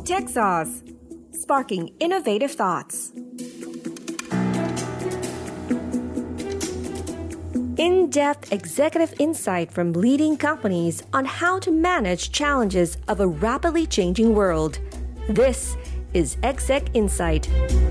Tech Sauce Sparking Innovative Thoughts In-depth executive insight from leading companies on how to manage challenges of a rapidly changing world. This is Exec Insight.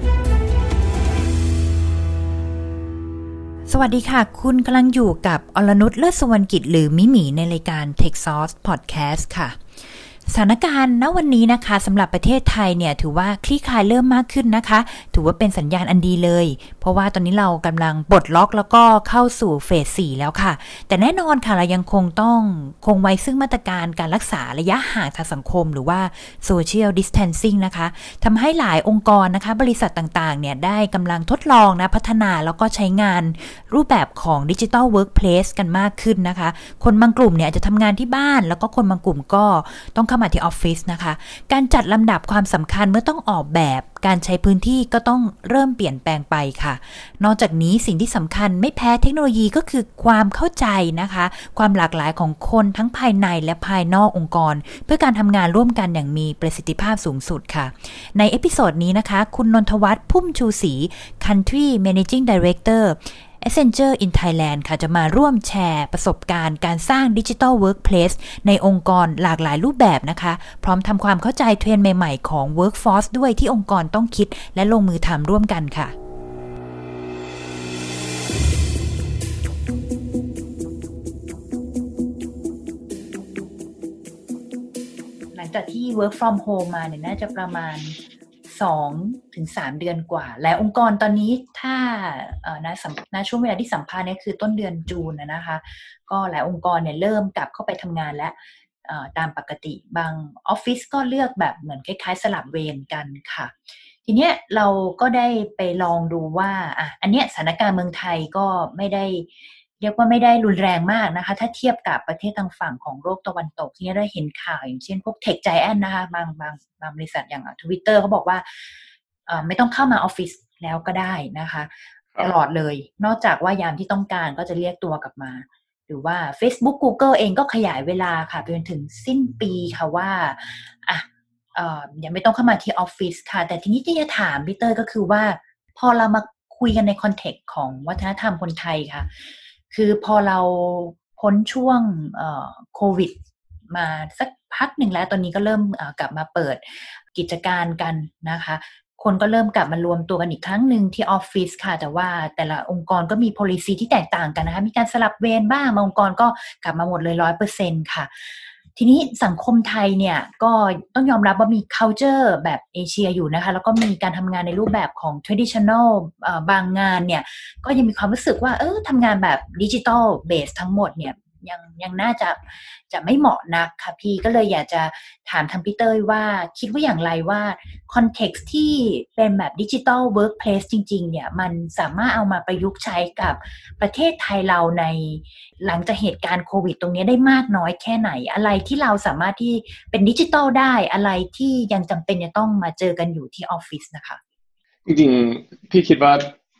สวัสดีค่ะคุณกำลังอยู่กับอรนุช เลิศสุวรรณกิจหรือมิหมีในรายการ Tech Sauce Podcast ค่ะสถานการณ์ณวันนี้นะคะสำหรับประเทศไทยเนี่ยถือว่าคลี่คลายเริ่มมากขึ้นนะคะถือว่าเป็นสัญญาณอันดีเลยเพราะว่าตอนนี้เรากำลังปลดล็อกแล้วก็เข้าสู่เฟส 4 แล้วค่ะแต่แน่นอนค่ะเรายังต้องคงไว้ซึ่งมาตรการการรักษาระยะห่างทางสังคมหรือว่า Social Distancing นะคะทำให้หลายองค์กรนะคะบริษัทต่างๆเนี่ยได้กำลังทดลองนะพัฒนาแล้วก็ใช้งานรูปแบบของ Digital Workplace กันมากขึ้นนะคะคนบางกลุ่มเนี่ยจะทำงานที่บ้านแล้วก็คนบางกลุ่มก็ต้องเข้ามาที่ออฟฟิศนะคะการจัดลำดับความสำคัญเมื่อต้องออกแบบการใช้พื้นที่ก็ต้องเริ่มเปลี่ยนแปลงไปค่ะนอกจากนี้สิ่งที่สำคัญไม่แพ้เทคโนโลยีก็คือความเข้าใจนะคะความหลากหลายของคนทั้งภายในและภายนอกองค์กรเพื่อการทำงานร่วมกันอย่างมีประสิทธิภาพสูงสุดค่ะในเอพิโซดนี้นะคะคุณนนทวัฒน์พุ่มชูศรี Country Managing Director Accenture in Thailand ค่ะจะมาร่วมแชร์ประสบการณ์การสร้าง Digital Workplace ในองค์กรหลากหลายรูปแบบนะคะพร้อมทำความเข้าใจเทรนด์ใหม่ๆของ Workforce ด้วยที่องค์กรต้องคิดและลงมือทำร่วมกันค่ะหลังจากที่ Work from Home มาเนี่ยน่าจะประมาณ2-3 เดือนกว่าและองค์กรตอนนี้ถ้าณช่วงเวลาที่สัมภาษณ์เนี่ยคือต้นเดือนจูนนะคะก็หลายองค์กรเนี่ยเริ่มกลับเข้าไปทำงานและตามปกติบางออฟฟิศก็เลือกแบบเหมือนคล้ายๆสลับเวรกันค่ะทีเนี้ยเราก็ได้ไปลองดูว่าอันเนี้ยสถานการณ์เมืองไทยก็ไม่ได้เรียกว่าไม่ได้รุนแรงมากนะคะถ้าเทียบกับประเทศทางฝั่งของโลกตะวันตกที่ได้เห็นข่าวอย่างเช่นพวก Tech Giant นะคะบางบริษัทอย่าง Twitter เขาบอกว่าไม่ต้องเข้ามาออฟฟิศแล้วก็ได้นะคะตลอดเลยนอกจากว่ายามที่ต้องการก็จะเรียกตัวกลับมาหรือว่า Facebook Google เองก็ขยายเวลาค่ะไปจนถึงสิ้นปีค่ะว่ายังไม่ต้องเข้ามาที่ออฟฟิศค่ะแต่ทีนี้ที่จะถามพี่เตอร์ก็คือว่าพอเรามาคุยกันในคอนเทกต์ของวัฒนธรรมคนไทยค่ะคือพอเราพ้นช่วงโควิดมาสักพักหนึ่งแล้วตอนนี้ก็เริ่มกลับมาเปิดกิจการกันนะคะคนก็เริ่มกลับมารวมตัวกันอีกครั้งหนึ่งที่ออฟฟิศค่ะแต่ว่าแต่ละองค์กรก็มี policy ที่แตกต่างกันนะคะมีการสลับเวรบ้างบางองค์กรก็กลับมาหมดเลย 100% ค่ะทีนี้สังคมไทยเนี่ยก็ต้องยอมรับว่ามี culture แบบเอเชียอยู่นะคะแล้วก็มีการทำงานในรูปแบบของ traditional บางงานเนี่ยก็ยังมีความรู้สึกว่าทำงานแบบ digital base ทั้งหมดเนี่ยยังน่าจะไม่เหมาะนักค่ะพี่ก็เลยอยากจะถามทางพี่เต้ยว่าคิดว่าอย่างไรว่าคอนเท็กซ์ที่เป็นแบบ Digital Workplace จริงๆเนี่ยมันสามารถเอามาประยุกต์ใช้กับประเทศไทยเราในหลังจากเหตุการณ์โควิดตรงนี้ได้มากน้อยแค่ไหนอะไรที่เราสามารถที่เป็นดิจิทัลได้อะไรที่ยังจำเป็นจะต้องมาเจอกันอยู่ที่ออฟฟิศนะคะจริงๆพี่คิดว่า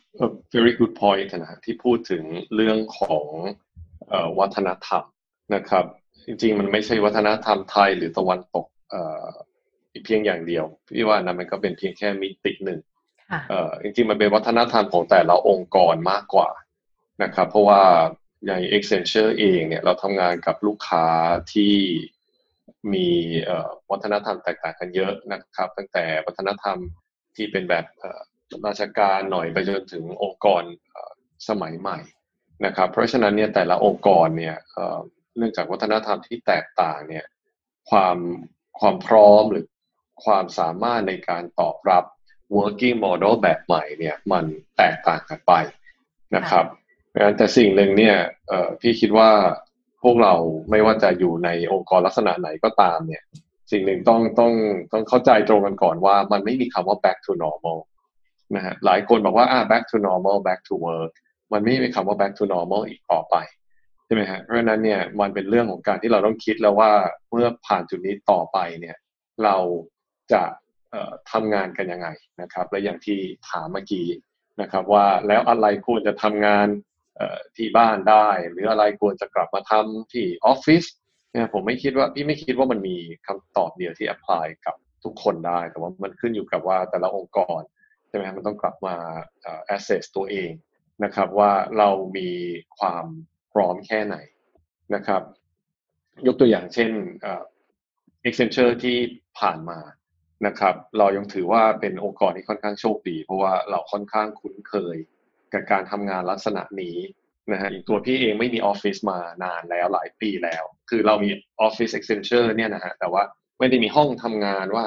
very good point นะที่พูดถึงเรื่องของวัฒนธรรมนะครับจริงๆมันไม่ใช่วัฒนธรรมไทยหรือตะวันตกเพียงอย่างเดียวพี่ว่านะมันก็เป็นเพียงแค่มิติหนึ่งจริงๆมันเป็นวัฒนธรรมของแต่ละองค์กรมากกว่านะครับเพราะว่าอย่าง Accenture เองเนี่ยเราทำงานกับลูกค้าที่มีวัฒนธรรมแตกต่างกันเยอะนะครับตั้งแต่วัฒนธรรมที่เป็นแบบราชการหน่อยไปจนถึงองค์กรสมัยใหม่นะครับเพราะฉะนั้นเนี่ยแต่ละองค์กรเนี่ยเนื่องจากวัฒนธรรมที่แตกต่างเนี่ยความพร้อมหรือความสามารถในการตอบรับ working model แบบใหม่เนี่ยมันแตกต่างกันไปนะครับแต่สิ่งหนึ่งเนี่ยพี่คิดว่าพวกเราไม่ว่าจะอยู่ในองค์กรลักษณะไหนก็ตามเนี่ยสิ่งหนึ่งต้องเข้าใจตรงกันก่อนว่ามันไม่มีคำว่า back to normal นะฮะหลายคนบอกว่าback to normal back to work มันไม่มีคำว่า back to normal อีกต่อไปใช่ไหมฮะเพราะฉะนั้นเนี่ยมันเป็นเรื่องของการที่เราต้องคิดแล้วว่าเมื่อผ่านจุดนี้ต่อไปเนี่ยเราจะทำงานกันยังไงนะครับและอย่างที่ถามเมื่อกี้นะครับว่าแล้วอะไรควรจะทำงานที่บ้านได้หรืออะไรควรจะกลับมาทำที่ออฟฟิศเนี่ยพี่ไม่คิดว่ามันมีคำตอบเดียวที่ apply กับทุกคนได้แต่ว่ามันขึ้นอยู่กับว่าแต่ละองค์กรใช่ไหมมันต้องกลับมาassess ตัวเองนะครับว่าเรามีความพร้อมแค่ไหนนะครับยกตัวอย่างเช่นAccenture ที่ผ่านมานะครับเรายังถือว่าเป็นองค์กรที่ค่อนข้างโชคดีเพราะว่าเราค่อนข้างคุ้นเคยกับการทำงานลักษณะนี้นะฮะอย่างตัวพี่เองไม่มีออฟฟิศมานานแล้วหลายปีแล้วคือเรามีออฟฟิศ Accenture เนี่ยนะฮะแต่ว่าไม่ได้มีห้องทำงานว่า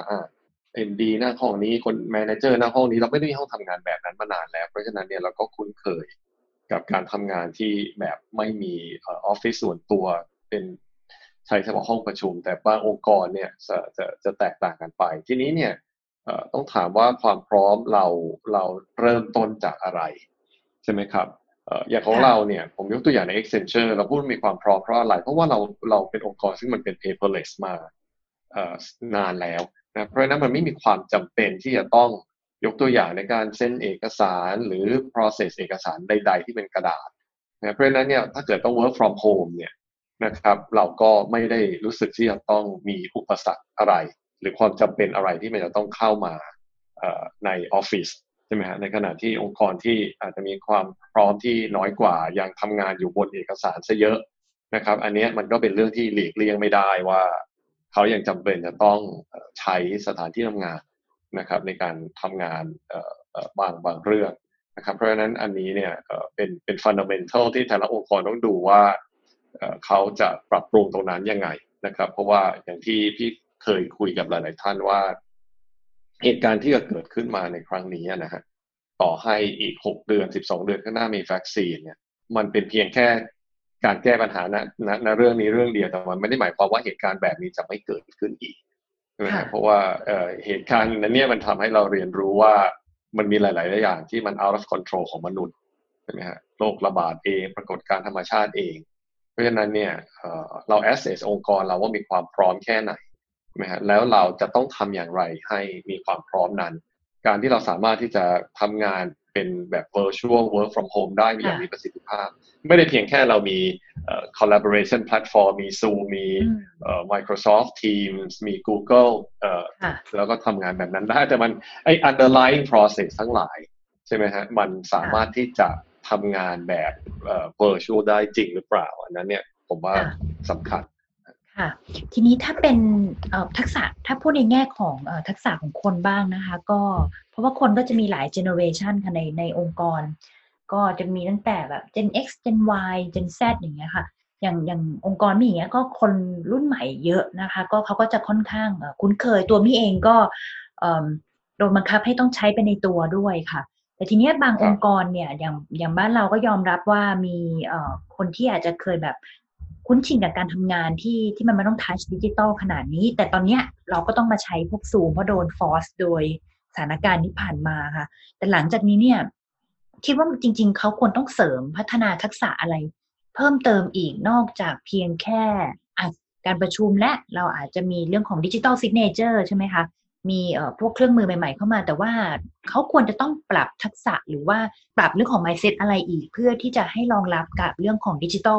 MD หน้าห้องนี้คนแมเนเจอร์หน้าห้องนี้เราไม่ได้มีห้องทำงานแบบนั้นมานานแล้วเพราะฉะนั้นเนี่ยเราก็คุ้นเคยกับการทำงานที่แบบไม่มีออฟฟิศส่วนตัวเป็นใช้เฉพาะห้องประชุมแต่บางองค์กรเนี่ยจะแตกต่างกันไปทีนี้เนี่ยต้องถามว่าความพร้อมเราเริ่มต้นจากอะไรใช่ไหมครับอย่างของเราเนี่ยผมยกตัวอย่างใน Accenture เราพูดมีความพร้อมเพราะอะไรเพราะว่าเราเป็นองค์กรซึ่งมันเป็น paperless มานานแล้วนะเพราะฉะนั้นมันไม่มีความจำเป็นที่จะต้องยกตัวอย่างในการเซ็นเอกสารหรือ process เอกสารใดๆที่เป็นกระดาษนะเพราะฉะนั้นเนี่ยถ้าเกิดต้อง work from home เนี่ยนะครับเราก็ไม่ได้รู้สึกที่จะต้องมีอุปสรรคอะไรหรือความจำเป็นอะไรที่มันจะต้องเข้ามาในออฟฟิศใช่ไหมฮะในขณะที่องค์กรที่อาจจะมีความพร้อมที่น้อยกว่ายังทำงานอยู่บนเอกสารซะเยอะนะครับอันนี้มันก็เป็นเรื่องที่หลีกเลี่ยงไม่ได้ว่าเขายังจำเป็นจะต้องใช้สถานที่ทำงานนะครับในการทำงานบางเรื่องนะครับเพราะฉะนั้นอันนี้เนี่ยเป็น fundamental ที่แต่ละองค์กรต้องดูว่าเขาจะปรับปรุงตรงนั้นยังไงนะครับเพราะว่าอย่างที่พี่เคยคุยกับหลายๆท่านว่าเหตุการณ์ที่จะเกิดขึ้นมาในครั้งนี้นะฮะต่อให้อีก6 เดือน12 เดือนข้างหน้ามีวัคซีนเนี่ยมันเป็นเพียงแค่การแก้ปัญหาณเรื่องนี้เรื่องเดียวแต่มันไม่ได้หมายความว่าเหตุการณ์แบบนี้จะไม่เกิดขึ้นอีกนะเพราะว่าเหตุการณ์นั้นเนี่ยมันทำให้เราเรียนรู้ว่ามันมีหลายๆอย่างที่มัน out of control ของมนุษย์ใช่ไหมฮะโรคระบาดเองปรากฏการณ์ธรรมชาติเองเพราะฉะนั้นเนี่ยเรา assess องค์กรเราว่ามีความพร้อมแค่ไหนนะฮะแล้วเราจะต้องทำอย่างไรให้มีความพร้อมนั้นการที่เราสามารถที่จะทำงานเป็นแบบ virtual work from home ได้อย่างมีประสิทธิภาพไม่ได้เพียงแค่เรามีcollaboration platform มี Zoom มี Microsoft Teams มี Google แล้วก็ทำงานแบบนั้นได้แต่มันunderlying process ทั้งหลายใช่ไหมฮะมันสามารถที่จะทำงานแบบvirtual ได้จริงหรือเปล่าอันนั้นเนี่ยผมว่าสำคัญค่ะทีนี้ถ้าเป็นทักษะถ้าพูดในแง่ของทักษะของคนบ้างนะคะก็เพราะว่าคนก็จะมีหลายเจเนอเรชันค่ะในองค์กรก็จะมีตั้งแต่แบบ Gen X Gen Y Gen Z อย่างเงี้ยค่ะอย่างองค์กรมีอย่างเงี้ยก็คนรุ่นใหม่เยอะนะคะก็เขาก็จะค่อนข้างคุ้นเคยตัวมี่เองก็โดนบังคับให้ต้องใช้ไปในตัวด้วยค่ะแต่ทีนี้บางองค์กรเนี่ยอย่างบ้านเราก็ยอมรับว่ามีคนที่อาจจะเคยแบบคุ้นชินกับการทำงานที่มันไม่ต้องทัชดิจิตอลขนาดนี้แต่ตอนเนี้ยเราก็ต้องมาใช้พวกซูมเพราะโดนฟอร์สโดยสถานการณ์ที่ผ่านมาค่ะแต่หลังจากนี้เนี่ยคิดว่าจริงๆเขาควรต้องเสริมพัฒนาทักษะอะไรเพิ่มเติมอีกนอกจากเพียงแค่การประชุมและเราอาจจะมีเรื่องของดิจิตอลซิกเนเจอร์ใช่ไหมคะมีพวกเครื่องมือใหม่ๆเข้ามาแต่ว่าเขาควรจะต้องปรับทักษะหรือว่าปรับเรื่องของ mindset อะไรอีกเพื่อที่จะให้รองรับกับเรื่องของดิจิทัล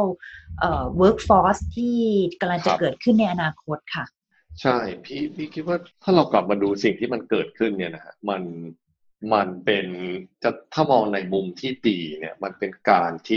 workforce ที่กำลังจะเกิดขึ้นในอนาคตค่ะใช่พี่คิดว่าถ้าเรากลับมาดูสิ่งที่มันเกิดขึ้นเนี่ยนะฮะมันเป็นจะถ้ามองในมุมที่ดีเนี่ยมันเป็นการที่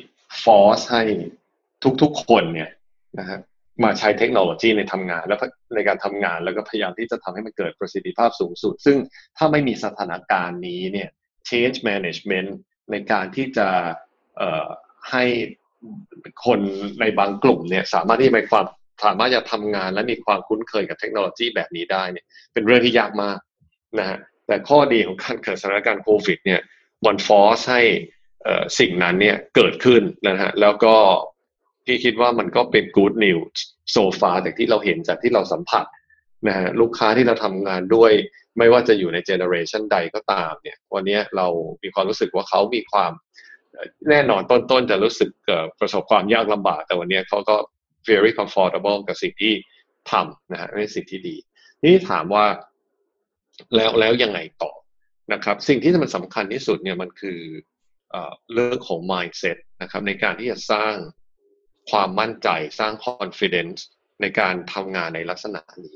force ให้ทุกๆคนเนี่ยนะฮะมาใช้เทคโนโลยีในทำงานแล้วในการทำงานแล้วก็พยายามที่จะทำให้มันเกิดประสิทธิภาพสูงสุดซึ่งถ้าไม่มีสถานการณ์นี้เนี่ย change management ในการที่จะให้คนในบางกลุ่มเนี่ยสามารถที่จะทำงานและมีความคุ้นเคยกับเทคโนโลยีแบบนี้ได้เนี่ยเป็นเรื่องที่ยากมากนะฮะแต่ข้อดีของการเกิดสถานการณ์โควิดเนี่ยมันฟอร์สให้สิ่งนั้นเนี่ยเกิดขึ้นนะฮะแล้วก็พี่คิดว่ามันก็เป็น good news so far จากที่เราเห็นจากที่เราสัมผัสนะฮะลูกค้าที่เราทำงานด้วยไม่ว่าจะอยู่ในเจเนอเรชันใดก็ตามเนี่ยวันนี้เรามีความรู้สึกว่าเขามีความแน่นอนต้นจะรู้สึกประสบความยากลำบากแต่วันนี้เขาก็ very comfortable กับสิ่งที่ทำนะฮะเป็นสิ่งที่ดีนี่ถามว่าแล้วยังไงต่อนะครับสิ่งที่มันสำคัญที่สุดเนี่ยมันคือเรื่องของ mindset นะครับในการที่จะสร้างความมั่นใจสร้าง confidence ในการทำงานในลักษณะนี้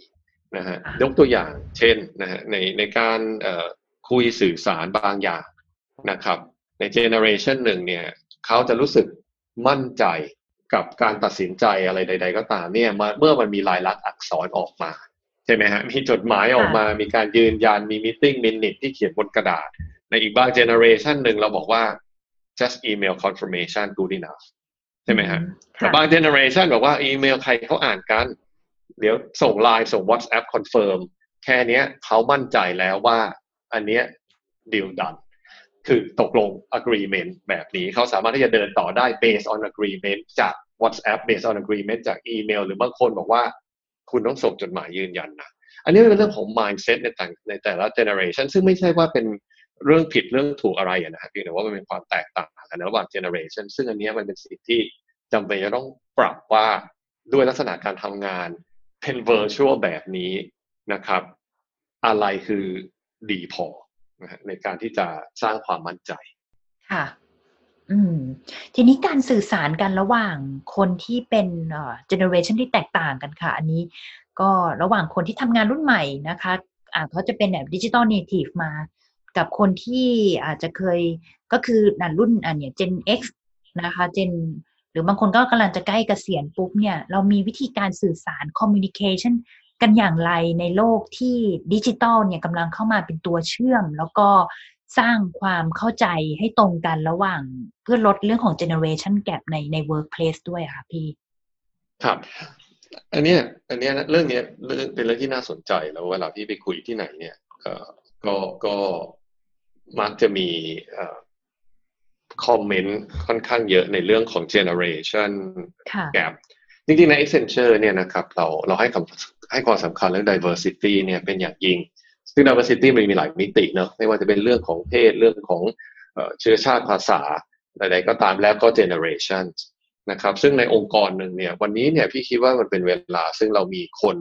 นะฮะยกตัวอย่างเช่นนะฮะในการคุยสื่อสารบางอย่างนะครับในเจเนอเรชันหนึ่งเนี่ยเขาจะรู้สึกมั่นใจกับการตัดสินใจอะไรใดๆก็ตามเนี่ยเมื่อมันมีลายลักษณ์อักษรออกมาใช่ไหมฮะมีจดหมายออกมามีการยืนยันมีมีตติ้งมินิทที่เขียนบนกระดาษในอีกบางเจเนอเรชันหนึ่งเราบอกว่า just email confirmation good enough ใช่ไหมฮะแต่บางเจเนอเรชันบอกว่าอีเมลใครเขาอ่านกันเดี๋ยวส่งไลน์ส่ง WhatsApp confirm แค่นี้เขามั่นใจแล้วว่าอันเนี้ย deal done คือตกลง agreement แบบนี้เขาสามารถที่จะเดินต่อได้ based on agreement จาก WhatsApp based on agreement จากอีเมลหรือบางคนบอกว่าคุณต้องส่งจดหมายยืนยันนะอันนี้เป็นเรื่องของ mindset ในแต่ละ generation ซึ่งไม่ใช่ว่าเป็นเรื่องผิดเรื่องถูกอะไรนะเพียงแต่ว่ามันเป็นความแตกต่างกันระหว่าง generation ซึ่งอันนี้มันเป็นสิ่งที่จำเป็นจะต้องปรับว่าด้วยลักษณะการทำงานเป็น virtual แบบนี้นะครับอะไรคือดีพอในการที่จะสร้างความมั่นใจค่ะทีนี้การสื่อสารกันระหว่างคนที่เป็นgeneration ที่แตกต่างกันค่ะอันนี้ก็ระหว่างคนที่ทำงานรุ่นใหม่นะคะเขาจะเป็นแบบ digital native มากับคนที่อาจจะเคยก็คือรุ่นเนี่ย Gen X นะคะ Gen หรือบางคนก็กำลังจะใกล้เกษียณปุ๊บเนี่ยเรามีวิธีการสื่อสาร communication กันอย่างไรในโลกที่ดิจิทัลเนี่ยกำลังเข้ามาเป็นตัวเชื่อมแล้วก็สร้างความเข้าใจให้ตรงกันระหว่างเพื่อลดเรื่องของ generation gap ใน workplace ด้วยค่ะพี่ครับอันเนี้ยเรื่องนี้เป็นเรื่องที่น่าสนใจแล้วเวลาพี่ไปคุยที่ไหนเนี่ยก็มักจะมีคอมเมนต์ค่อนข้างเยอะในเรื่องของ generation gap จริงๆใน Accenture เนี่ยนะครับเราให้ความสำคัญเรื่อง diversity เนี่ยเป็นอย่างยิ่งซึ่ง diversity มันมีหลายมิติเนอะไม่ว่าจะเป็นเรื่องของเพศเรื่องของเชื้อชาติภาษาใดๆก็ตามแล้วก็ generation นะครับซึ่งในองค์กรหนึ่งเนี่ยวันนี้เนี่ยพี่คิดว่ามันเป็นเวลาซึ่งเรามีคน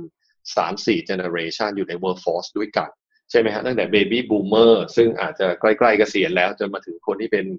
3-4 generation อยู่ใน workforce ด้วยกันใช่ไหมฮะตั้งแต่ baby boomer ซึ่งอาจจะใกล้ๆเกษียณแล้วจนมาถึงคนที่เป็น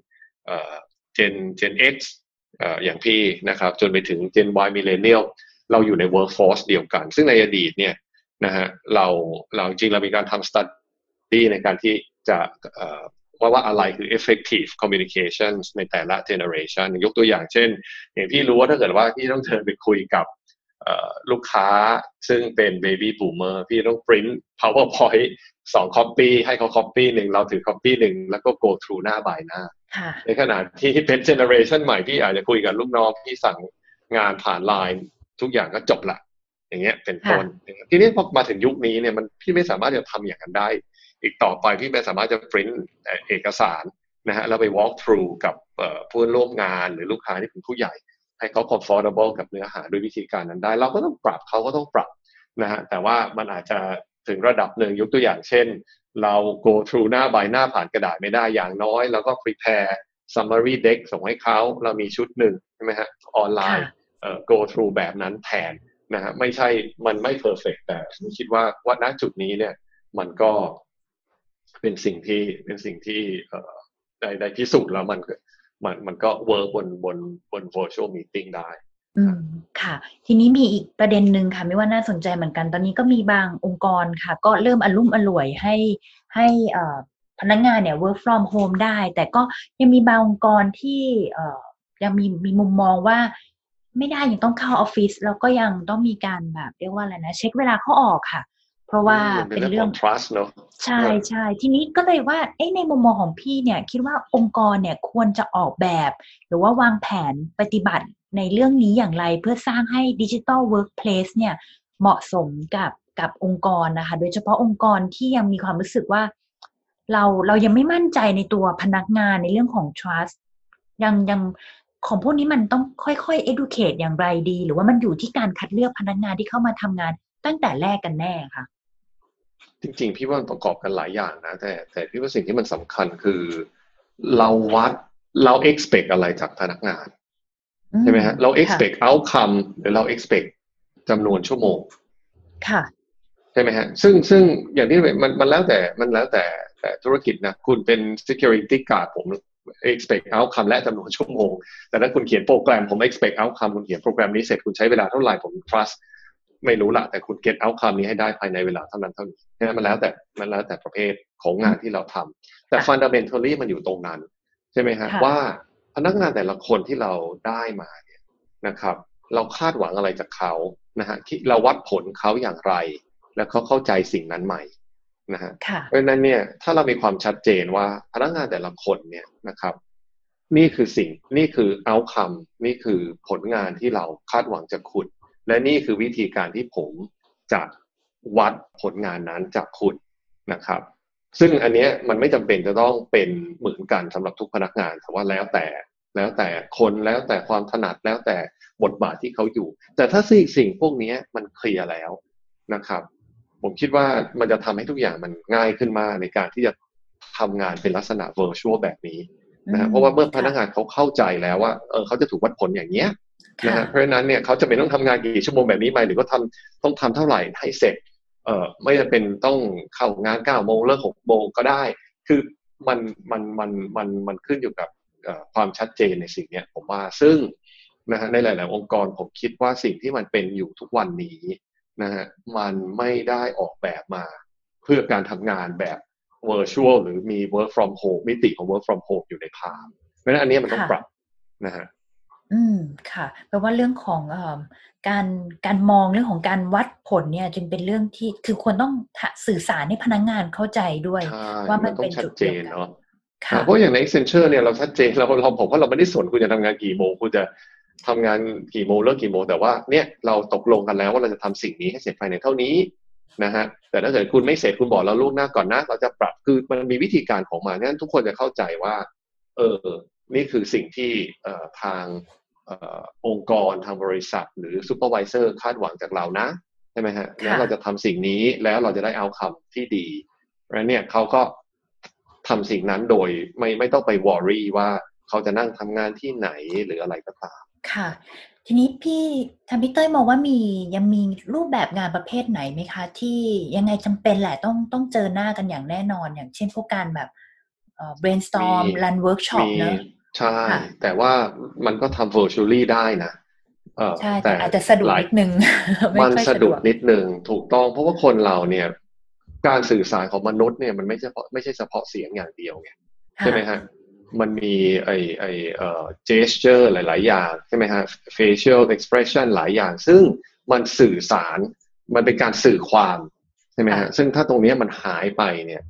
Gen X อย่างพี่นะครับจนไปถึง Gen Y Millennial เราอยู่ใน workforce เดียวกันซึ่งในอดีตเนี่ยนะฮะเราจริงเรามีการทำ study ในการที่จะว่าอะไรคือ effective communication ในแต่ละ generation ยกตัวอย่างเช่นอย่างพี่รู้ว่าถ้าเกิดว่าพี่ต้องเดินไปคุยกับลูกค้าซึ่งเป็น baby boomer พี่ต้อง print PowerPoint 2 copy ให้เขา copy 1เราถือ copy 1แล้วก็ go through หน้า by หน้าในขณะที่เป็น generation ใหม่พี่อาจจะคุยกับลูกน้องพี่สั่งงานผ่าน LINE ทุกอย่างก็จบละอย่างเงี้ยเป็นต้นทีนี้พอมาถึงยุคนี้เนี่ยพี่ไม่สามารถจะทำอย่างนั้นได้อีกต่อไปพี่ไม่สามารถจะ print เอกสารนะฮะแล้วไป walk through กับผู้ร่วมงานหรือลูกค้าที่เป็นผู้ใหญ่ให้เขา comfortable กับเนื้อหาด้วยวิธีการนั้นได้เราก็ต้องปรับเขาก็ต้องปรับนะฮะแต่ว่ามันอาจจะถึงระดับหนึ่งยกตัวอย่างเช่นเรา go through หน้าใบหน้าผ่านกระดาษไม่ได้อย่างน้อยเราก็ prepare summary deck ส่งให้เขาเรามีชุดหนึ่งใช่ไหมฮะออนไลน์go through แบบนั้นแทนนะฮะไม่ใช่มันไม่ perfect แต่คิดว่าณจุดนี้เนี่ยมันก็เป็นสิ่งที่ได้พิสูจน์แล้วมันก็เวิร์กบน virtual meeting ได้ค่ะทีนี้มีอีกประเด็นหนึ่งค่ะไม่ว่าน่าสนใจเหมือนกันตอนนี้ก็มีบางองค์กรค่ะก็เริ่มอลุ่มอล่วยให้พนักงานเนี่ย work from home ได้แต่ก็ยังมีบางองค์กรที่ยังมีมุมมองว่าไม่ได้ยังต้องเข้าออฟฟิศแล้วก็ยังต้องมีการแบบเรียกว่าอะไรนะเช็คเวลาเข้าออกค่ะเพราะว่าเป็นเรื่อง trust เนอะใช่ทีนี้ก็เลยว่าในมุมมองของพี่เนี่ยคิดว่าองค์กรเนี่ยควรจะออกแบบหรือว่าวางแผนปฏิบัติในเรื่องนี้อย่างไรเพื่อสร้างให้ Digital Workplace เนี่ยเหมาะสมกับองค์กรนะคะโดยเฉพาะองค์กรที่ยังมีความรู้สึกว่าเรายังไม่มั่นใจในตัวพนักงานในเรื่องของ trust ยังของพวกนี้มันต้องค่อยๆ educate อย่างไรดีหรือว่ามันอยู่ที่การคัดเลือกพนักงานที่เข้ามาทำงานตั้งแต่แรกกันแน่ค่ะจริงๆพี่ว่ามันประกอบกันหลายอย่างนะแต่พี่ว่าสิ่งที่มันสำคัญคือเรา expect อะไรจากพนักงานใช่ไหมฮะเรา expect outcome หรือเรา expect จำนวนชั่วโมงค่ะใช่ไหมฮะซึ่งอย่างที่มันแล้วแต่ธุรกิจนะคุณเป็น security guard ผม expect outcome และจำนวนชั่วโมงแต่ถ้าคุณเขียนโปรแกรมผม expect outcome คุณเขียนโปรแกรมนี้เสร็จคุณใช้เวลาเท่าไหร่ผม trust ไม่รู้ละแต่คุณ get outcome นี้ให้ได้ภายในเวลาเท่านั้นเท่านี้นะมันแล้วแต่ประเภทของงานที่เราทำแต่ fundamentally มันอยู่ตรงนั้นใช่ไหมฮะว่าพนักงานแต่ละคนที่เราได้มาเนี่ยนะครับเราคาดหวังอะไรจากเขานะฮะเราวัดผลเขาอย่างไรแล้วเขาเข้าใจสิ่งนั้นไหมนะฮะเพราะฉะนั้นเนี่ยถ้าเรามีความชัดเจนว่าพนักงานแต่ละคนเนี่ยนะครับนี่คือ outcome นี่คือผลงานที่เราคาดหวังจากคุณและนี่คือวิธีการที่ผมจะวัดผลงานนั้นจากคุณนะครับซึ่งอันเนี้ยมันไม่จำเป็นจะต้องเป็นเหมือนกันสำหรับทุกพนักงานแต่ว่าแล้วแต่คนแล้วแต่ความถนัดแล้วแต่บทบาทที่เขาอยู่แต่ถ้าสิ่งพวกนี้มันเคลียร์แล้วนะครับผมคิดว่ามันจะทำให้ทุกอย่างมันง่ายขึ้นมากในการที่จะทำงานเป็นลักษณะ virtual แบบนี้นะเพราะว่าเมื่อพนักงานเขาเข้าใจแล้วว่าเขาจะถูกวัดผลอย่างเงี้ยนะฮะเพราะฉะนั้นเนี่ยเขาจะไม่ต้องทำงานกี่ชั่วโมงแบบนี้ไหมหรือก็ต้องทำเท่าไหร่ให้เสร็จไม่จำเป็นต้องเข้างาน9 โมงเลิก6 โมงก็ได้คือมันขึ้นอยู่กับความชัดเจนในสิ่งนี้ผมว่าซึ่งนะฮะในหลายๆองค์กรผมคิดว่าสิ่งที่มันเป็นอยู่ทุกวันนี้นะฮะมันไม่ได้ออกแบบมาเพื่อการทำงานแบบ virtual หรือมี work from home มิติของ work from home อยู่ในภาพเพราะฉะนั้นอันนี้มันต้องปรับนะฮะค่ะแปลว่าเรื่องของการมองเรื่องของการวัดผลเนี่ยจึงเป็นเรื่องที่คือควรต้องสื่อสารให้พนักงานเข้าใจด้วยว่ามันเป็นจุดเด่นเนาะเพราะอย่างใน Accenture เนี่ยเราชัดเจนผมว่าเราไม่ได้สนคุณจะทำงานกี่โมงคุณจะทำงานกี่โมงเลิกกี่โมงแต่ว่าเนี่ยเราตกลงกันแล้วว่าเราจะทำสิ่งนี้ให้เสร็จภายในเท่านี้นะฮะแต่ถ้าเกิดคุณไม่เสร็จคุณบอกเราล่วงหน้าก่อนนะเราจะปรับคือมันมีวิธีการของมันนั้นทุกคนจะเข้าใจว่านี่คือสิ่งที่ทางองค์กรทางบริษัทหรือซูเปอร์วิเซอร์คาดหวังจากเรานะใช่ไหมฮะแล้วเราจะทำสิ่งนี้แล้วเราจะได้เอาคำที่ดีแล้วเนี่ยเขาก็ทำสิ่งนั้นโดยไม่ต้องไปวอรี่ว่าเขาจะนั่งทำงานที่ไหนหรืออะไรก็ตามค่ะทีนี้พี่เต้ยมองว่ายังมีรูปแบบงานประเภทไหนไหมคะที่ยังไงจำเป็นแหละต้องเจอหน้ากันอย่างแน่นอนอย่างเช่นพวกการแบบbrainstorm run workshop เนอะใช่แต่ว่ามันก็ทำ virtually ได้นะใช่แต่อาจจะสะดุดนิดนึงมันสะดุดนิดนึงถูกต้องเพราะว่าคนเราเนี่ยการสื่อสารของมนุษย์เนี่ยมันไม่ใช่เฉพาะเสียงอย่างเดียวไงใช่ไหมฮะมันมีgesture หลายๆอย่างใช่ไหมฮะ facial expression หลายอย่างซึ่งมันสื่อสารมันเป็นการสื่อความใช่ไหมฮะซึ่งถ้าตรงนี้มันหายไปเนี่ย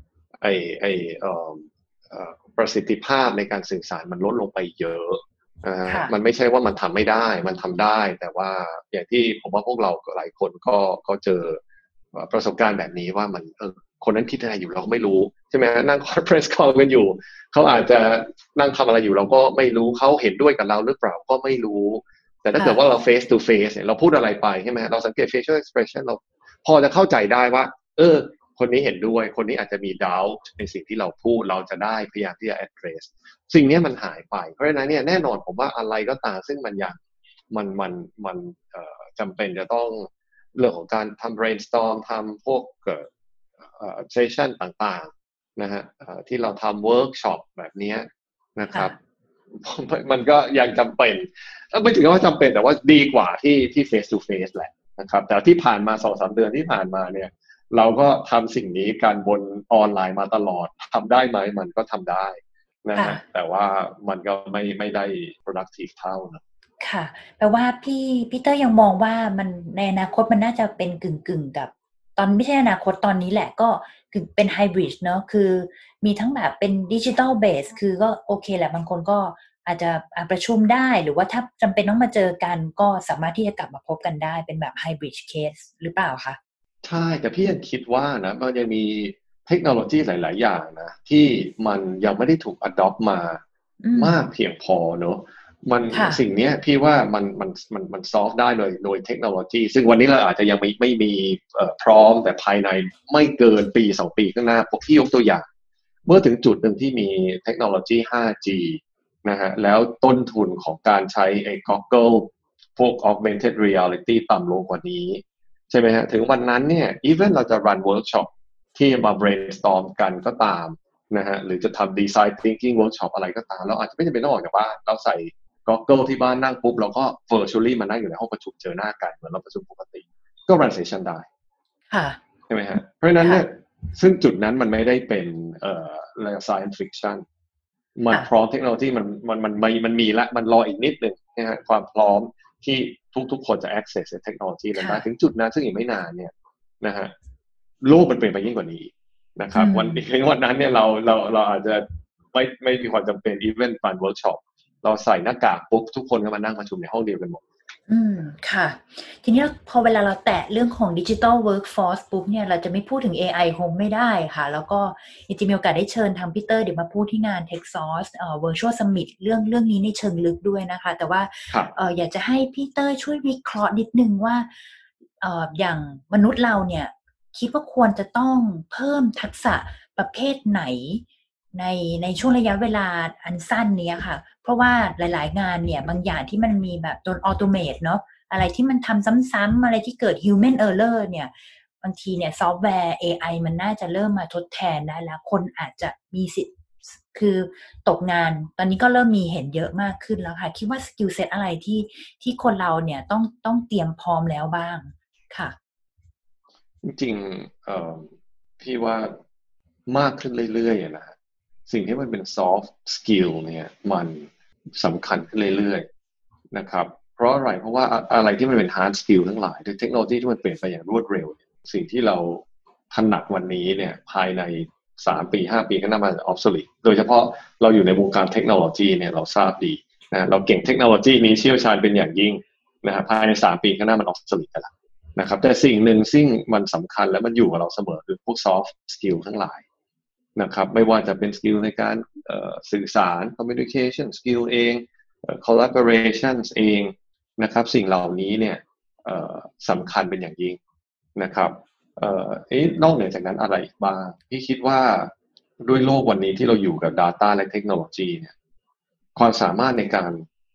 ประสิทธิภาพในการสื่อสารมันลดลงไปเยอะมันไม่ใช่ว่ามันทำไม่ได้มันทำได้แต่ว่าอย่างที่ผมว่าพวกเราหลายคนก็เจอประสบการณ์แบบนี้ว่ามันคนนั้นคิดอะไรอยู่เราก็ไม่รู้ใช่ไหมนั่ง conference call กันอยู่เขาอาจจะนั่งทำอะไรอยู่เราก็ไม่รู้เขาเห็นด้วยกับเราหรือเปล่าก็ไม่รู้แต่ถ้าเกิดว่าเรา face to face เราพูดอะไรไปใช่ไหมเราสังเกต facial expression เราพอจะเข้าใจได้ว่าคนนี้เห็นด้วยคนนี้อาจจะมี doubt ในสิ่งที่เราพูดเราจะได้พยายามที่จะ address สิ่งนี้มันหายไปเพราะฉะนั้นเนี่ยแน่นอนผมว่าอะไรก็ตามซึ่งมันอย่างมันจำเป็นจะต้องเรื่องของการทำ brainstorm ทำพวกsession ต่างๆนะฮะที่เราทำ workshop แบบนี้นะครับมันก็ยังจำเป็นไม่ถึงว่าจำเป็นแต่ว่าดีกว่าที่ face to face แหละนะครับแต่ที่ผ่านมา 2-3 เดือนที่ผ่านมาเนี่ยเราก็ทำสิ่งนี้การบนออนไลน์มาตลอดทำได้ไหมมันก็ทำได้นะฮะแต่ว่ามันก็ไม่ได้ productive เท่านะค่ะแปลว่าพี่เตอร์ยังมองว่ามันในอนาคตมันน่าจะเป็นกึ่งกับตอนไม่ใช่อนาคตตอนนี้แหละก็คือเป็นไฮบริดเนาะคือมีทั้งแบบเป็นดิจิทัลเบสคือก็โอเคแหละบางคนก็อาจจะประชุมได้หรือว่าถ้าจำเป็นต้องมาเจอกันก็สามารถที่จะกลับมาพบกันได้เป็นแบบไฮบริดเคสหรือเปล่าคะใช่แต่พี่ยังคิดว่านะมันยังมีเทคโนโลยีหลายๆอย่างนะที่มันยังไม่ได้ถูก adopt มามากเพียงพอเนอะมันสิ่งนี้พี่ว่ามันซอฟได้โดยเทคโนโลยีซึ่งวันนี้เราอาจจะยังไม่มีพร้อมแต่ภายในไม่เกินปี2 ปีข้างหน้าพวกที่ยกตัวอย่างเมื่อถึงจุดหนึ่งที่มีเทคโนโลยี 5G นะฮะแล้วต้นทุนของการใช้ไอ้ Goggle พวก augmented reality ต่ำลงกว่านี้ใช่ไหมฮะถึงวันนั้นเนี่ย even เราจะ run workshop ที่มา brainstorm กันก็ตามนะฮะหรือจะทำ design thinking workshop อะไรก็ตามเราอาจจะไม่จำเป็นต้องออกจากบ้านเราใส่ Goggle ที่บ้านนั่งปุ๊บเราก็ virtually มานั่งอยู่ในห้องประชุมเจอหน้ากันเหมือนเราประชุมปกติก็ run session ได้ค่ะใช่ไหมฮะเพราะฉะนั้นเนี่ยซึ่งจุดนั้นมันไม่ได้เป็นscience fiction มันพร้อมเทคโนโลยีมันมีละมันรออีกนิดนึงนะฮะความพร้อมที่ทุกคนจะ access เทคโนโลยีนั้นได้ถึงจุดนั้นซึ่งอีกไม่นานเนี่ยนะฮะโลกมันเปลี่ยนไปยิ่งกว่านี้นะครับวันนั้นเนี่ยเราอาจจะไม่มีความจำเป็น event fund workshop เราใส่หน้ากากปุ๊บทุกคนก็มานั่งประชุมในห้องเดียวกันหมดค่ะทีนี้พอเวลาเราแตะเรื่องของ Digital Workforce ปุ๊บเนี่ยเราจะไม่พูดถึง AI คงไม่ได้ค่ะแล้วก็จริงๆมีโอกาสได้เชิญทางพีเตอร์เดี๋ยวมาพูดที่งาน TechSource Virtual Summit เรื่องนี้ในเชิงลึกด้วยนะคะแต่ว่าอยากจะให้พีเตอร์ช่วยวิเคราะห์นิดนึงว่าอย่างมนุษย์เราเนี่ยคิดว่าควรจะต้องเพิ่มทักษะประเภทไหนในช่วงระยะเวลาอันสั้นนี้ค่ะเพราะว่าหลายๆงานเนี่ยบางอย่างที่มันมีแบบโดนออโตเมตเนาะอะไรที่มันทำซ้ำๆอะไรที่เกิด human error เนี่ยบางทีเนี่ยซอฟต์แวร์ AI มันน่าจะเริ่มมาทดแทนได้แล้วคนอาจจะมีสิทธิ์คือตกงานตอนนี้ก็เริ่มมีเห็นเยอะมากขึ้นแล้วค่ะคิดว่าสกิลเซ็ตอะไรที่คนเราเนี่ยต้องเตรียมพร้อมแล้วบ้างค่ะจริงๆพี่ว่ามากขึ้นเรื่อยๆนะสิ่งที่มันเป็น soft skill เนี่ยมันสำคัญขึ้นเรื่อยๆนะครับเพราะอะไรเพราะว่าอะไรที่มันเป็น hard skill ทั้งหลายด้วยเทคโนโลยีที่มันเปลี่ยนไปอย่างรวดเร็วสิ่งที่เราถนัดวันนี้เนี่ยภายใน3 ปี 5 ปีก็น่าจะ obsolete โดยเฉพาะเราอยู่ในวงการเทคโนโลยีเนี่ยเราทราบดีนะเราเก่งเทคโนโลยีนี้เชี่ยวชาญเป็นอย่างยิ่งนะครับภายใน3 ปีก็น่ามัน obsolete กันละนะครับแต่สิ่งหนึ่งซึ่งมันสำคัญและมันอยู่กับเราเสมอคือพวก soft skill ทั้งหลายนะครับไม่ว่าจะเป็นสกิลในการสื่อสาร communication skill เอง collaboration เองนะครับสิ่งเหล่านี้เนี่ยสำคัญเป็นอย่างยิ่งนะครับนอกเหนือจากนั้นอะไรอีกบ้างพี่คิดว่าด้วยโลกวันนี้ที่เราอยู่กับ data และเทคโนโลยีเนี่ยความสามารถในการ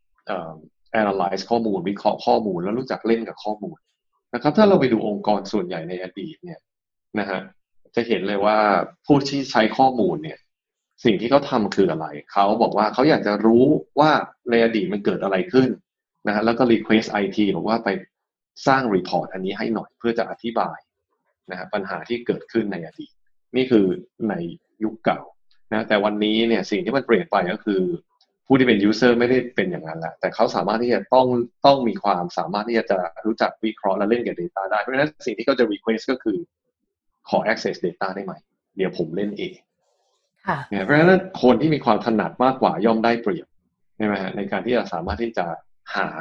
analyze ข้อมูลวิเคราะห์ข้อมูลแล้วรู้จักเล่นกับข้อมูลนะครับถ้าเราไปดูองค์กรส่วนใหญ่ในอดีตเนี่ยนะฮะจะเห็นเลยว่าผู้ที่ใช้ข้อมูลเนี่ยสิ่งที่เขาทำคืออะไรเขาบอกว่าเขาอยากจะรู้ว่าในอดีตมันเกิดอะไรขึ้นนะฮะแล้วก็ request IT บอกว่าไปสร้าง report อันนี้ให้หน่อยเพื่อจะอธิบายนะฮะปัญหาที่เกิดขึ้นในอดีตนี่คือในยุคเก่านะแต่วันนี้เนี่ยสิ่งที่มันเปลี่ยนไปก็คือผู้ที่เป็น user ไม่ได้เป็นอย่างนั้นแล้วแต่เขาสามารถที่จะต้องมีความสามารถที่จะรู้จักวิเคราะห์และเล่นกับ data ได้เพราะฉะนั้นสิ่งที่เขาจะ request ก็คือขอ access data ได้ไหมเดี๋ยวผมเล่นเองเพราะฉะนั้นคนที่มีความถนัดมากกว่าย่อมได้เปรียบใช่ไหมฮะในการที่จะสามารถที่จะหา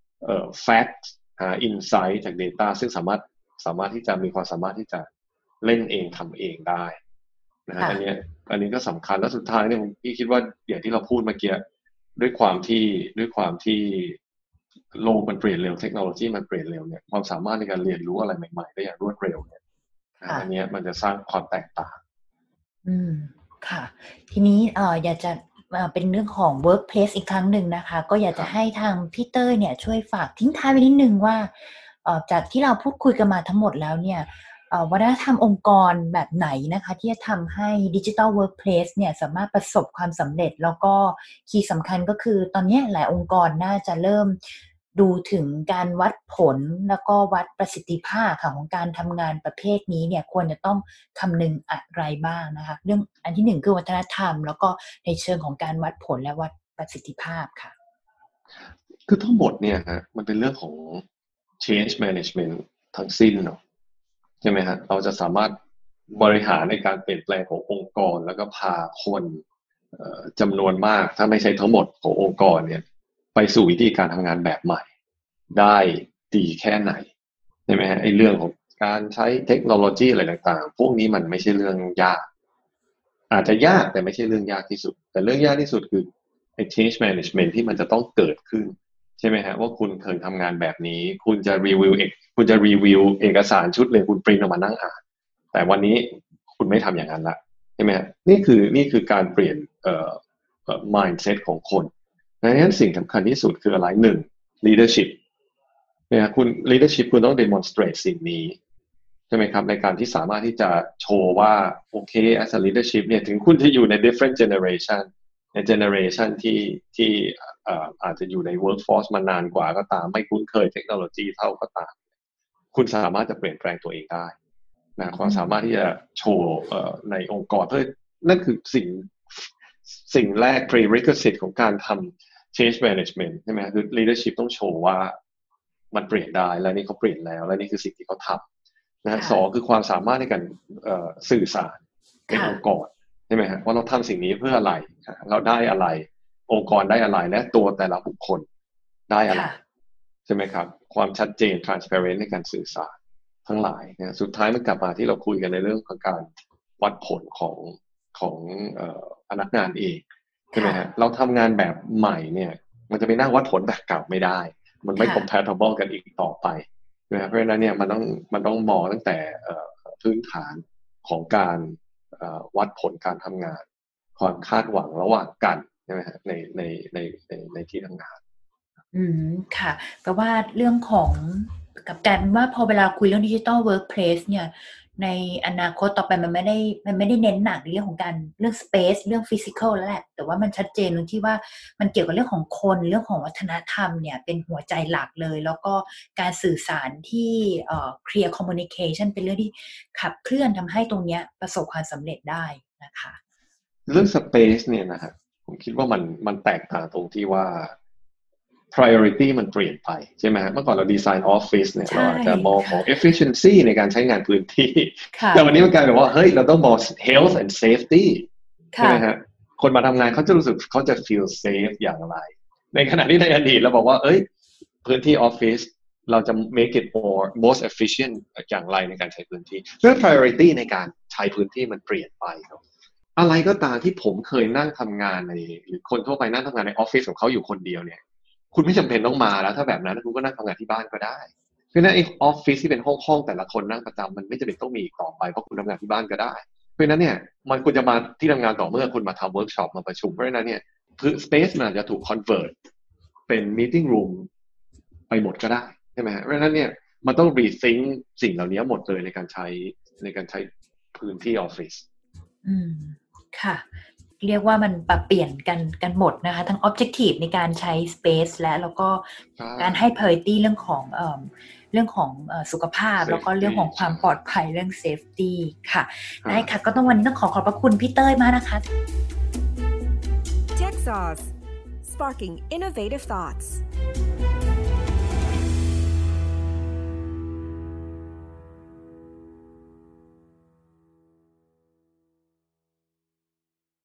fact หา insight จาก data ซึ่งสามารถที่จะมีความสามารถที่จะเล่นเองทำเองได้นะฮะอันนี้ก็สำคัญและสุดท้ายเนี่ยพี่คิดว่าอย่างที่เราพูดเมื่อกี้ด้วยความที่โลกมันเปลี่ยนเร็วเทคโนโลยีมันเปลี่ยนเร็วเนี่ยความสามารถในการเรียนรู้อะไรใหม่ๆได้อย่างรวดเร็วเนี่ยอันนี้มันจะสร้างความแตกต่างค่ะทีนี้อยากจะเป็นเรื่องของ workplace อีกครั้งหนึ่งนะคะก็อยากจะให้ทางพี่เต้ยเนี่ยช่วยฝากทิ้งท้ายไว้นิดนึงว่าจากที่เราพูดคุยกันมาทั้งหมดแล้วเนี่ยวัฒนธรรมองค์กรแบบไหนนะคะที่จะทำให้ Digital Workplace เนี่ยสามารถประสบความสำเร็จแล้วก็คีย์สำคัญก็คือตอนนี้หลายองค์กรน่าจะเริ่มดูถึงการวัดผลแล้วก็วัดประสิทธิภาพของการทำงานประเภทนี้เนี่ยควรจะต้องคำนึงอะไรบ้างนะคะเรื่องอันที่หนึ่งคือวัฒนธรรมแล้วก็ในเชิงของการวัดผลและวัดประสิทธิภาพค่ะคือทั้งหมดเนี่ยฮะมันเป็นเรื่องของ change management ทั้งสิ้นเนาะใช่ไหมฮะเราจะสามารถบริหารในการเปลี่ยนแปลงขององค์กรแล้วก็พาคนจำนวนมากถ้าไม่ใช่ทั้งหมดขององค์กรเนี่ยไปสู่วิธีการทำงานแบบใหม่ได้ดีแค่ไหนใช่ไหมฮะไอ้เรื่องของการใช้เทคโนโลยีอะไรต่างๆพวกนี้มันไม่ใช่เรื่องยากอาจจะยากแต่ไม่ใช่เรื่องยากที่สุดแต่เรื่องยากที่สุดคือไอ้ change management ที่มันจะต้องเกิดขึ้นใช่ไหมฮะว่าคุณเคยทำงานแบบนี้คุณจะรีวิวเอกสารชุดเลยคุณปริ้นออกมานั่งอ่านแต่วันนี้คุณไม่ทำอย่างนั้นละใช่ไหมฮะนี่คือการเปลี่ยนmindset ของคนดังนั้นสิ่งสำคัญที่สุดคืออะไรหนึ่ง leadership เนี่ยคุณ leadership คุณต้อง demonstrate สิ่งนี้ใช่ไหมครับในการที่สามารถที่จะโชว์ว่าโอเค as a leadership เนี่ยถึงคุณจะอยู่ใน different generation ใน generation ที่อาจจะอยู่ใน workforce มานานกว่าก็ตามไม่คุ้นเคยเทคโนโลยีเท่าก็ตามคุณสามารถจะเปลี่ยนแปลงตัวเองได้นะความสามารถที่จะโชว์ในองค์กรเพื่อนั่นคือสิ่งแรก prerequisite ของการทำ change management ใช่ไหมคือ leadership ต้องโชว์ว่ามันเปลี่ยนได้และนี่เขาเปลี่ยนแล้วและนี่คือสิ่งที่เขาทำนะสองคือความสามารถในการสื่อสารในองค์กรใช่ไหมฮะว่าเราทำสิ่งนี้เพื่ออะไรเราได้อะไรองค์กรได้อะไรและตัวแต่ละบุคคลได้อะไรใช่ไหมครับความชัดเจน transparent ในการสื่อสารทั้งหลายนะสุดท้ายมันกลับมาที่เราคุยกันในเรื่องของการวัดผลของพนักงานเองใช่ไหมฮะเราทำงานแบบใหม่เนี่ยมันจะไปนั่งวัดผลแบบเก่าไม่ได้มันไม่ compatible กันอีกต่อไปนะเพราะฉะนั้นเนี่ยมันต้องมองตั้งแต่พื้นฐานของการวัดผลการทำงานความคาดหวังระหว่างกันใช่ไหมฮะในที่ทำงานค่ะแปลว่าเรื่องของกับการว่าพอเวลาคุยเรื่อง Digital Workplace เนี่ยในอนาคตต่อไปมันไม่ได้เน้นหนักในเรื่องของการเรื่อง space เรื่อง physical แล้วแหละแต่ว่ามันชัดเจนตรงที่ว่ามันเกี่ยวกับเรื่องของคนเรื่องของวัฒนธรรมเนี่ยเป็นหัวใจหลักเลยแล้วก็การสื่อสารที่clear communication เป็นเรื่องที่ขับเคลื่อนทำให้ตรงเนี้ยประสบความสำเร็จได้นะคะเรื่อง space เนี่ยนะฮะผมคิดว่ามันแตกต่างตรงที่ว่า priority มันเปลี่ยนไปใช่ไหมเมื่อก่อนเราดีไซน์ออฟฟิศเนี่ยเราอาจจะมองของ efficiency ในการใช้งานพื้นที่แต่วันนี้มันกลายเป็นว่าเฮ้ยเราต้องมอง health and safety ใช่ไหมฮะคนมาทำงานเขาจะรู้สึกเขาจะ feel safe อย่างไรในขณะที่ในอดีตเราบอกว่าเอ้ยพื้นที่ออฟฟิศเราจะ make it most efficient อย่างไรในการใช้พื้นที่เรื่อง priority ในการใช้พื้นที่มันเปลี่ยนไปครับอะไรก็ตามที่ผมเคยนั่งทำงานในหรือคนทั่วไปนั่งทำงานในออฟฟิศของเขาอยู่คนเดียวเนี่ยคุณไม่จำเป็นต้องมาแล้วถ้าแบบนั้นคุณก็นั่งทำงานที่บ้านก็ได้เพราะฉะนั้นไอ้ออฟฟิศที่เป็นห้องแต่ละคนนั่งประจำมันไม่จำเป็นต้องมีอีกต่อไปเพราะคุณทำงานที่บ้านก็ได้เพราะฉะนั้นเนี่ยมันควรจะมาที่ทำงานต่อเมื่อคุณมาทำเวิร์กช็อปมาประชุมเพราะฉะนั้นเนี่ยสเปซมันอาจจะถูกคอนเวิร์ตเป็นมีตติ้งรูมไปหมดก็ได้ใช่ไหมเพราะฉะนั้นเนี่ยมันต้องรีซิงค์สิ่งเหล่านี้หมดเลยในการใช้พื้นที่ออฟฟิศค่ะเรียกว่ามันปรับเปลี่ยนกันหมดนะคะทั้ง objective ในการใช้ space แล้วก็การให้ priority เรื่องของสุขภาพแล้วก็เรื่องของความปลอดภัยเรื่อง safety ค่ะได้ค่ะก็วันนี้ต้องขอบพระคุณพี่เต้ยมากนะคะ Tech Sauce Sparking Innovative Thoughts